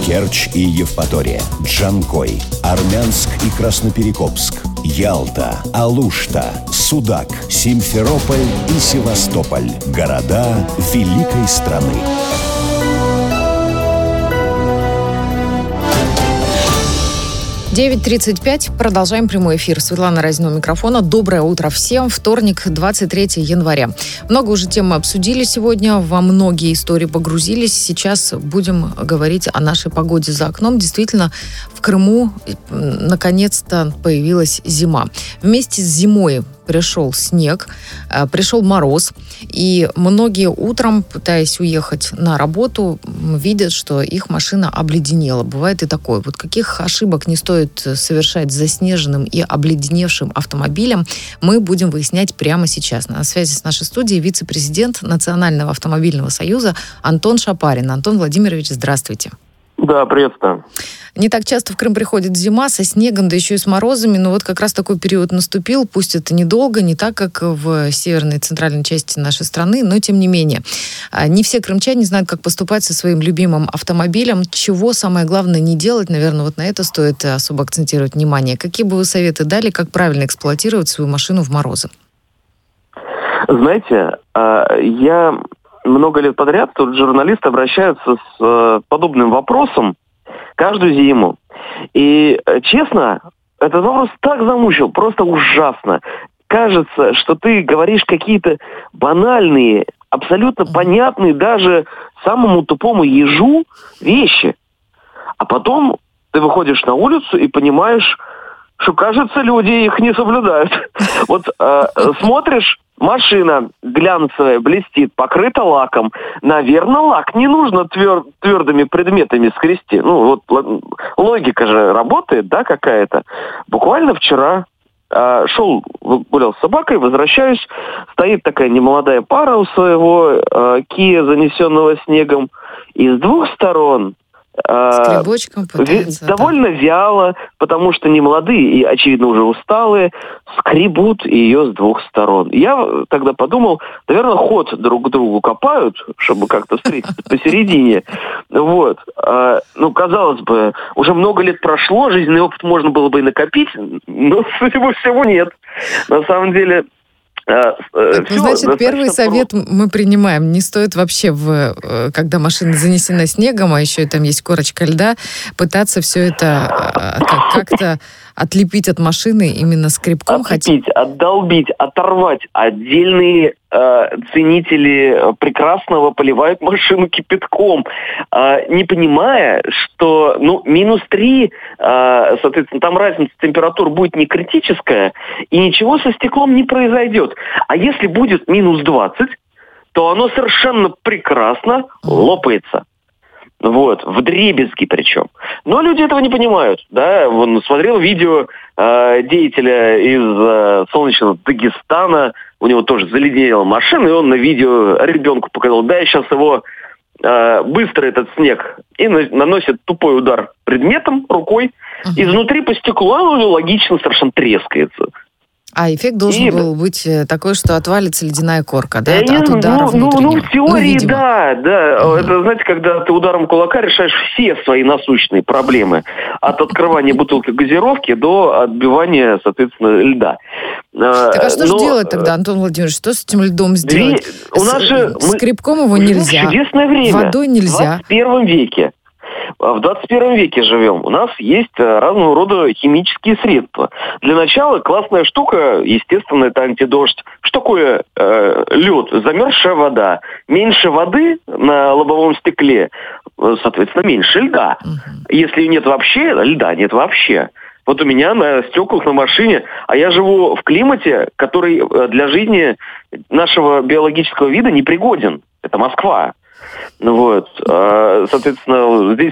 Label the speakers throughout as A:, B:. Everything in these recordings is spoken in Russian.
A: Керчь и Евпатория, Джанкой, Армянск и Красноперекопск, Ялта, Алушта, Судак, Симферополь и Севастополь. Города великой страны.
B: «9:35». Продолжаем прямой эфир. Светлана Разина у микрофона. Доброе утро всем. Вторник, 23 января. Много уже тем мы обсудили сегодня. Во многие истории погрузились. Сейчас будем говорить о нашей погоде за окном. Действительно, в Крыму наконец-то появилась зима. Вместе с зимой пришел снег, пришел мороз, и многие утром, пытаясь уехать на работу, видят, что их машина обледенела. Бывает и такое. Вот каких ошибок не стоит совершать с заснеженным и обледеневшим автомобилем, мы будем выяснять прямо сейчас. На связи с нашей студией вице-президент Национального автомобильного союза Антон Шапарин. Антон Владимирович, здравствуйте.
C: Да, приветствую.
B: Не так часто в Крым приходит зима со снегом, да еще и с морозами, но вот как раз такой период наступил, пусть это недолго, не так, как в северной и центральной части нашей страны, но тем не менее. Не все крымчане знают, как поступать со своим любимым автомобилем, чего самое главное не делать, наверное, вот на это стоит особо акцентировать внимание. Какие бы вы советы дали, как правильно эксплуатировать свою машину в морозы?
C: Знаете, я много лет подряд, тут журналисты обращаются с подобным вопросом каждую зиму. И, честно, этот вопрос так замучил, просто ужасно. Кажется, что ты говоришь какие-то банальные, абсолютно понятные даже самому тупому ежу вещи. А потом ты выходишь на улицу и понимаешь, что, кажется, люди их не соблюдают. Вот смотришь, машина глянцевая, блестит, покрыта лаком. Наверное, лак не нужно твердыми предметами скрести. Ну, вот логика же работает, да, какая-то. Буквально вчера шел, гулял с собакой, возвращаюсь. Стоит такая немолодая пара у своего Kia, занесенного снегом. И с двух сторон
B: скребочком пытаются,
C: довольно вяло, потому что не молодые и, очевидно, уже усталые, скребут ее с двух сторон. Я тогда подумал, наверное, ход друг к другу копают, чтобы как-то встретиться посередине. Вот. Ну, казалось бы, уже много лет прошло, жизненный опыт можно было бы и накопить, но, судя по всему, нет. На самом деле...
B: Значит, первый совет мы принимаем. Не стоит вообще, когда машина занесена снегом, а еще и там есть корочка льда, пытаться все это как-то отлепить от машины именно скребком.
C: Отлепить, отдолбить, оторвать. Отдельные ценители прекрасного поливают машину кипятком, не понимая, что -3, соответственно, там разница температур будет не критическая, и ничего со стеклом не произойдет. А если будет -20, то оно совершенно прекрасно лопается. Вот, вдребезги причем. Но люди этого не понимают, да. Вон, смотрел видео деятеля из солнечного Дагестана, у него тоже заледенела машина, и он на видео ребенку показал, да, я сейчас его быстро этот снег, и наносит тупой удар предметом, рукой, изнутри по стеклу, оно логично совершенно трескается.
B: А эффект должен был быть такой, что отвалится ледяная корка, да, от удара
C: в теории, да. Это, знаете, когда ты ударом кулака решаешь все свои насущные проблемы. От открывания бутылки газировки до отбивания, соответственно, льда.
B: Так а что же делать тогда, Антон Владимирович? Что с этим льдом сделать? Скребком его нельзя,
C: чудесное время.
B: Водой нельзя.
C: В 21 веке. В 21 веке живем. У нас есть разного рода химические средства. Для начала классная штука, естественно, это антидождь. Что такое лед? Замерзшая вода. Меньше воды на лобовом стекле, соответственно, меньше льда. Если нет вообще, льда нет вообще. Вот у меня на стеклах на машине, а я живу в климате, который для жизни нашего биологического вида непригоден. Это Москва. Вот, соответственно, здесь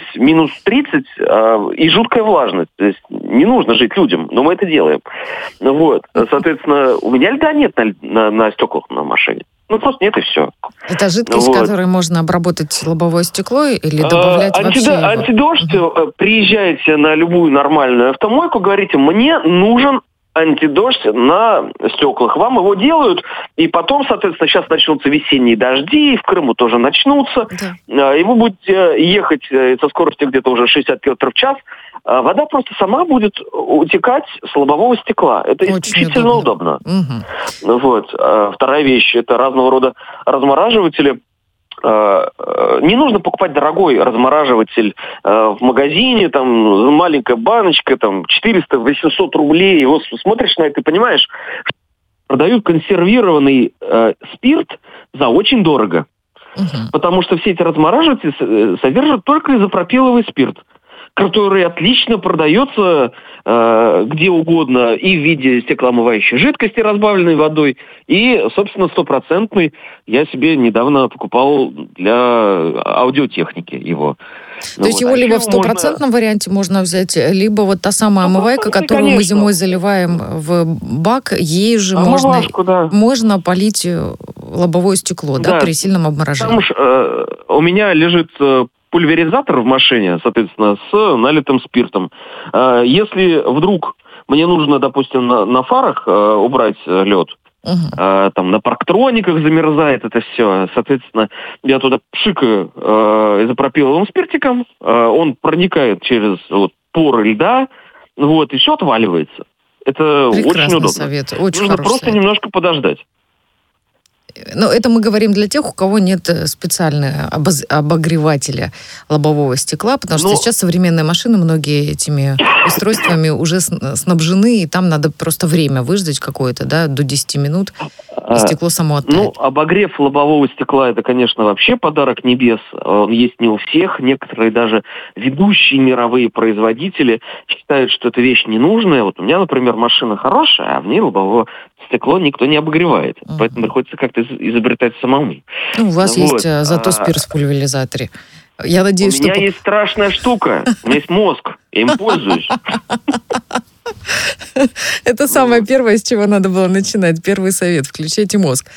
C: -30 и жуткая влажность. То есть не нужно жить людям, но мы это делаем. Вот, соответственно, у меня льда нет на стеклах на машине. Просто нет и все.
B: Это жидкость, которой можно обработать лобовое стекло или добавлять вообще его?
C: Антидождь, приезжаете на любую нормальную автомойку, говорите, мне нужен антидождь на стеклах. Вам его делают, и потом, соответственно, сейчас начнутся весенние дожди, и в Крыму тоже начнутся. Да. И вы будете ехать со скоростью где-то уже 60 км в час. Вода просто сама будет утекать с лобового стекла. Это очень исключительно удобно. Угу. Вот. Вторая вещь – это разного рода размораживатели. Не нужно покупать дорогой размораживатель в магазине, там маленькая баночка, там 400-800 рублей. Вот смотришь на это и понимаешь, продают консервированный спирт за очень дорого. Угу. Потому что все эти размораживатели содержат только изопропиловый спирт, который отлично продается где угодно и в виде стеклоомывающей жидкости, разбавленной водой, и, собственно, стопроцентный я себе недавно покупал для аудиотехники его.
B: То есть его либо в стопроцентном варианте можно взять, либо вот та самая омывайка, которую мы зимой заливаем в бак, ей же можно полить лобовое стекло, да, при сильном обморожении.
C: У меня лежит пульверизатор в машине, соответственно, с налитым спиртом. Если вдруг мне нужно, допустим, на фарах убрать лед, там на парктрониках замерзает это все, соответственно, я туда пшикаю изопропиловым спиртиком, он проникает через поры льда, вот, и все отваливается. Это прекрасный очень удобно.
B: Совет, очень
C: нужно просто совет. Немножко подождать.
B: Но это мы говорим для тех, у кого нет специального обогревателя лобового стекла, потому что сейчас современные машины, многие этими устройствами уже снабжены, и там надо просто время выждать какое-то, да, до 10 минут, и стекло само оттает.
C: Обогрев лобового стекла – это, конечно, вообще подарок небес. Он есть не у всех. Некоторые даже ведущие мировые производители считают, что эта вещь ненужная. Вот у меня, например, машина хорошая, а в ней лобовое стекло никто не обогревает. Поэтому приходится как-то изобретать самому.
B: У вас есть зато спирт в пульверизаторе. Я надеюсь,
C: у меня есть страшная штука. У меня есть мозг. Я им пользуюсь.
B: Это самое первое, с чего надо было начинать. Первый совет. Включайте мозг.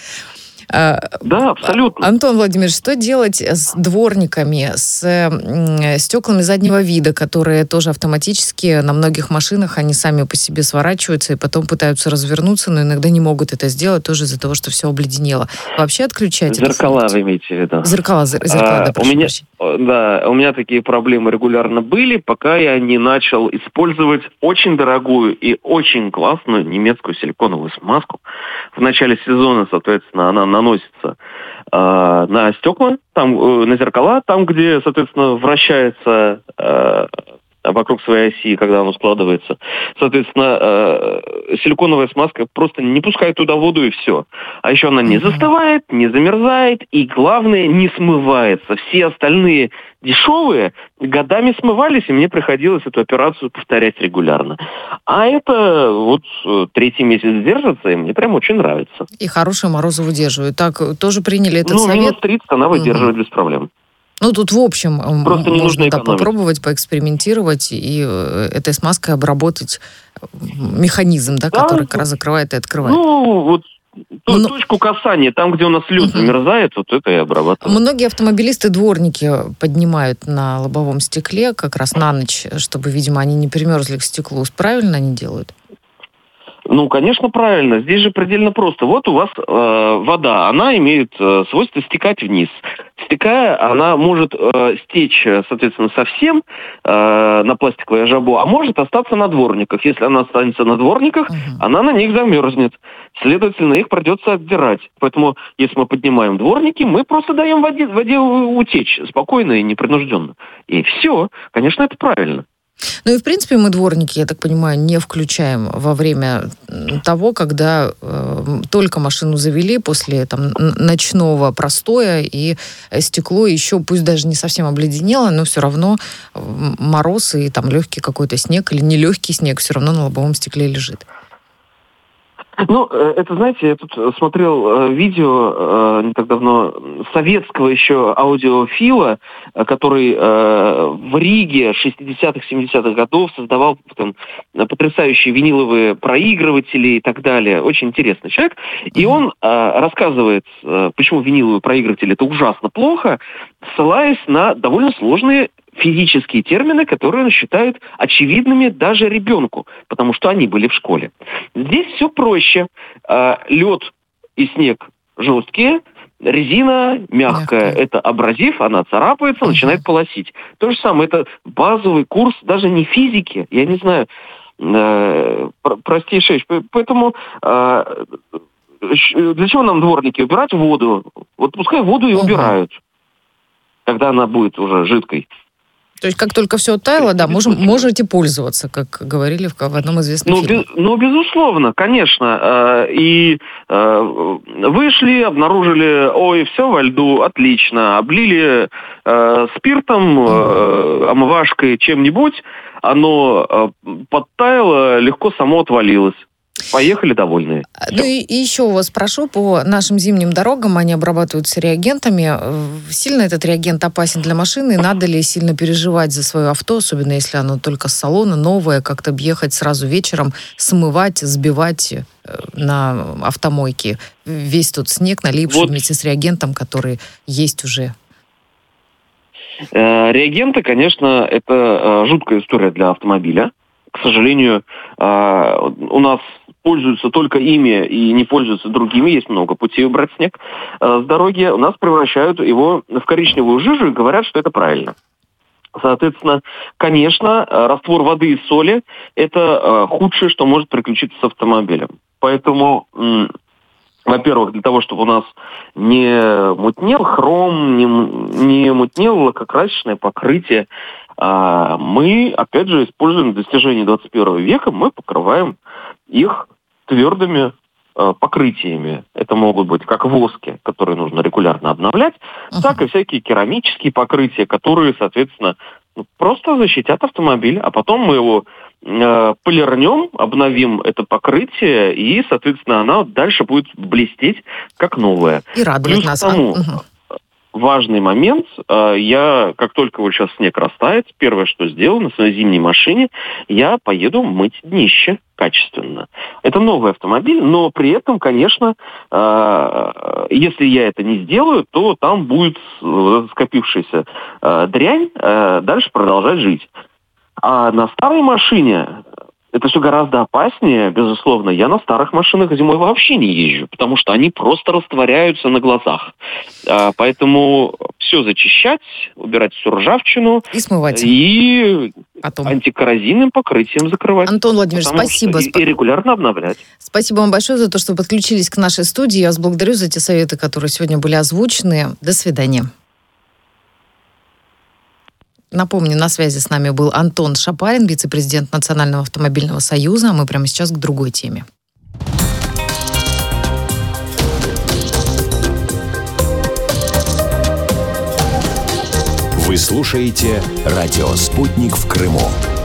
C: Да, абсолютно.
B: Антон Владимирович, что делать с дворниками, с стеклами заднего вида, которые тоже автоматически на многих машинах, они сами по себе сворачиваются и потом пытаются развернуться, но иногда не могут это сделать тоже из-за того, что все обледенело. Вообще отключать
C: зеркала вы имеете в виду?
B: Зеркала, да, прошу прощения.
C: Да, у меня такие проблемы регулярно были, пока я не начал использовать очень дорогую и очень классную немецкую силиконовую смазку. В начале сезона, соответственно, она наносится на стекла, там, на зеркала, там, где, соответственно, вращается вокруг своей оси, когда оно складывается. Соответственно, силиконовая смазка просто не пускает туда воду, и все. А еще она не застывает, не замерзает, и, главное, не смывается. Все остальные дешевые годами смывались, и мне приходилось эту операцию повторять регулярно. А это вот 3-й месяц держится, и мне прям очень нравится.
B: И хорошие морозы выдерживают. Так, тоже приняли этот совет?
C: Минус 30 она выдерживает без проблем.
B: Тут, в общем,
C: просто
B: можно попробовать, поэкспериментировать и этой смазкой обработать механизм, который как раз закрывает и открывает.
C: Точку касания, там, где у нас лед замерзает, вот это и обрабатываем.
B: Многие автомобилисты дворники поднимают на лобовом стекле как раз на ночь, чтобы, видимо, они не примерзли к стеклу. Правильно они делают?
C: Конечно, правильно. Здесь же предельно просто. Вот у вас вода, она имеет свойство стекать вниз. Стекая, она может стечь, соответственно, совсем на пластиковое жабо, а может остаться на дворниках. Если она останется на дворниках, она на них замерзнет. Следовательно, их придется отдирать. Поэтому, если мы поднимаем дворники, мы просто даем воде утечь спокойно и непринужденно. И все. Конечно, это правильно.
B: И, в принципе, мы дворники, я так понимаю, не включаем во время того, когда только машину завели после ночного простоя, и стекло еще, пусть даже не совсем обледенело, но все равно мороз и легкий какой-то снег или нелегкий снег все равно на лобовом стекле лежит.
C: Это, знаете, я тут смотрел видео не так давно советского еще аудиофила, который в Риге 60-х, 70-х годов создавал потрясающие виниловые проигрыватели и так далее. Очень интересный человек. И он рассказывает, почему виниловые проигрыватели это ужасно плохо, ссылаясь на довольно сложные физические термины, которые он считает очевидными даже ребенку, потому что они были в школе. Здесь все проще. Лед и снег жесткие, резина мягкая. Это абразив, она царапается, начинает полосить. То же самое, это базовый курс даже не физики, я не знаю, простейшая вещь. Поэтому для чего нам дворники? Убирать воду. Вот пускай воду и убирают, когда она будет уже жидкой.
B: То есть как только все оттаяло, да, можете пользоваться, как говорили в одном известном фильме.
C: Безусловно, конечно. И вышли, обнаружили, все во льду, отлично. Облили спиртом, омывашкой, чем-нибудь. Оно подтаяло, легко само отвалилось. Поехали довольные.
B: Ну и еще вас спрошу, по нашим зимним дорогам они обрабатываются реагентами. Сильно этот реагент опасен для машины? Надо ли сильно переживать за свое авто, особенно если оно только с салона, новое, как-то ехать сразу вечером, смывать, сбивать на автомойке весь тот снег, налипший вместе с реагентом, который есть уже?
C: Реагенты, конечно, это жуткая история для автомобиля. К сожалению, у нас пользуются только ими и не пользуются другими. Есть много путей убрать снег с дороги. У нас превращают его в коричневую жижу и говорят, что это правильно. Соответственно, конечно, раствор воды и соли – это худшее, что может приключиться с автомобилем. Поэтому, во-первых, для того, чтобы у нас не мутнел хром, не мутнело лакокрасочное покрытие, мы, опять же, используем достижения 21 века, мы покрываем их твердыми покрытиями. Это могут быть как воски, которые нужно регулярно обновлять, так и всякие керамические покрытия, которые, соответственно, просто защитят автомобиль, а потом мы его полирнем, обновим это покрытие, и, соответственно, оно дальше будет блестеть как новое.
B: И радовать нас.
C: Важный момент. Я, как только вот сейчас снег растает, первое, что сделаю на своей зимней машине, я поеду мыть днище качественно. Это новый автомобиль, но при этом, конечно, если я это не сделаю, то там будет скопившаяся дрянь дальше продолжать жить. А на старой машине это все гораздо опаснее, безусловно. Я на старых машинах зимой вообще не езжу, потому что они просто растворяются на глазах. Поэтому все зачищать, убирать всю ржавчину.
B: И смывать.
C: И потом антикоррозийным покрытием закрывать.
B: Антон Владимирович, спасибо.
C: И регулярно обновлять.
B: Спасибо вам большое за то, что подключились к нашей студии. Я вас благодарю за те советы, которые сегодня были озвучены. До свидания. Напомню, на связи с нами был Антон Шапарин, вице-президент Национального автомобильного союза. А мы прямо сейчас к другой теме.
A: Вы слушаете «Радио Спутник» в Крыму.